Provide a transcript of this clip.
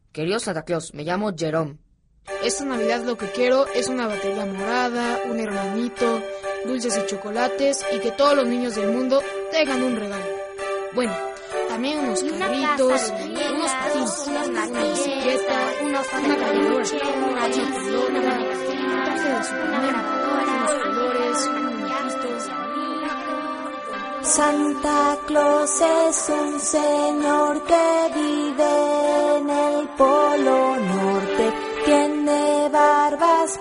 Querido Santa Claus, me llamo Jerome. Esta Navidad lo que quiero es una batería morada, un hermanito, dulces y chocolates y que todos los niños del mundo tengan un regalo. Bueno, también unos carritos, unos patines, una bicicleta, una cargadora, una pelota, un traje de Superman, unos colores, un muñequito. Santa Claus es un señor que vive en el Polo Norte. Tiene barbas